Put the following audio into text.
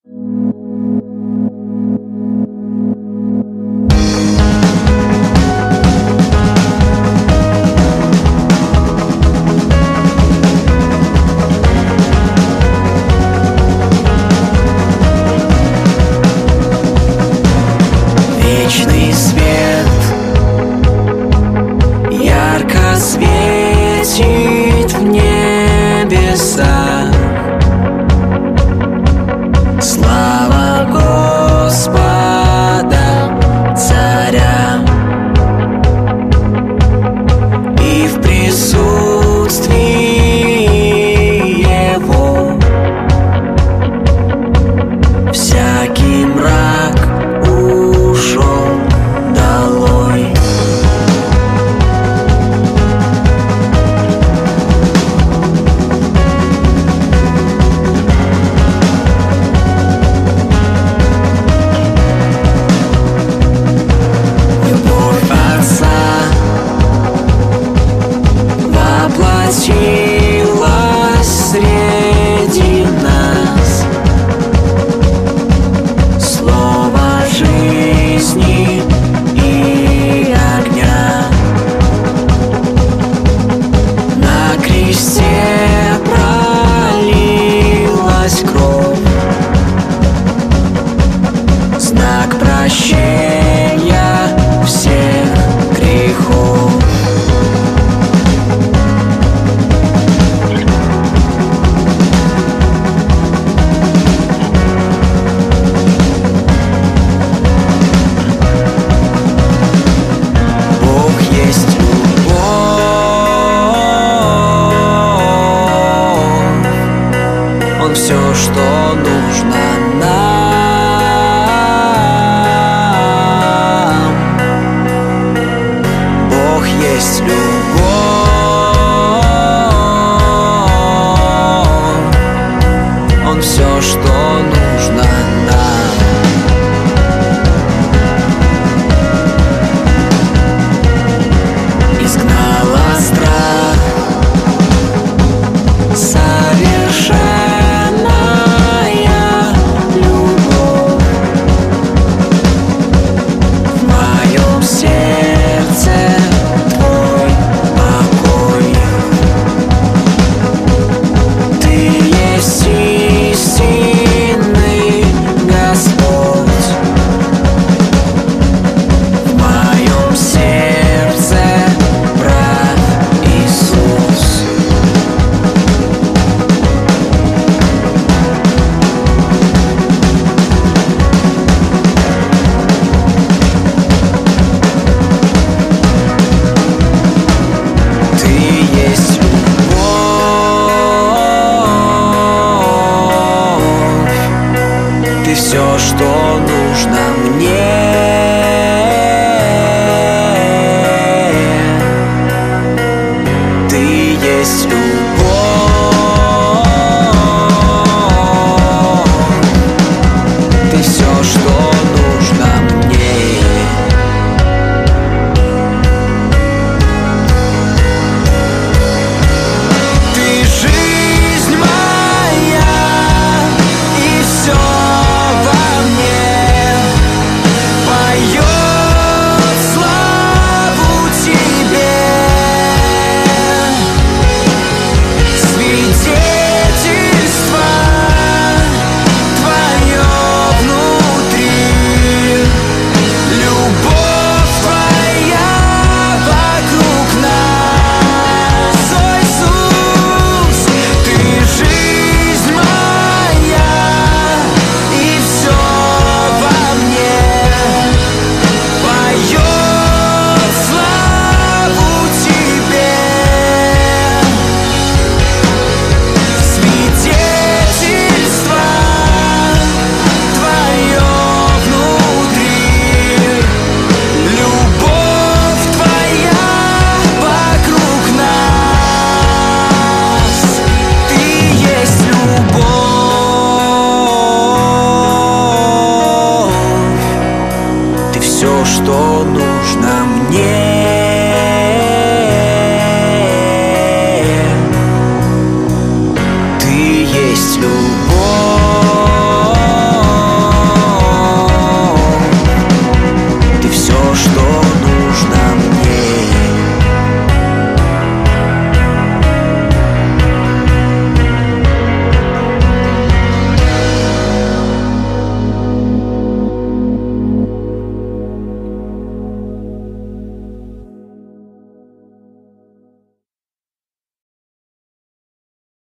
Вечный свет ярко светит в небеса. Слава Господа, Царя, и в присутствии Его всякий мрак ушел долой. Любовь Отца воплотилась среди нас. Слово жизни и огня. На кресте пролилась кровь, знак прощения всех грехов. Бог есть любовь, Он все, что нужно нам. Бог есть любовь, Он все, что нужно нам. Изгнала страх совершенная любовь. В моем сердце Твой покой. Ты есть истинный Господь. В моем сердце прав Иисус. Ты есть любовь, Ты все, что нужно мне. Ты есть любовь, Ты все, что нужно мне. Ты жизнь моя, и все во мне поет славу Тебе. Свидетельство Твое внутри, любовь Твоя вокруг нас. О, Иисус, Ты жизнь моя, и все во мне поет славу Тебе. Свидетельство Твое внутри, любовь Твоя вокруг нас. Ты есть любовь, Ты все, что нужно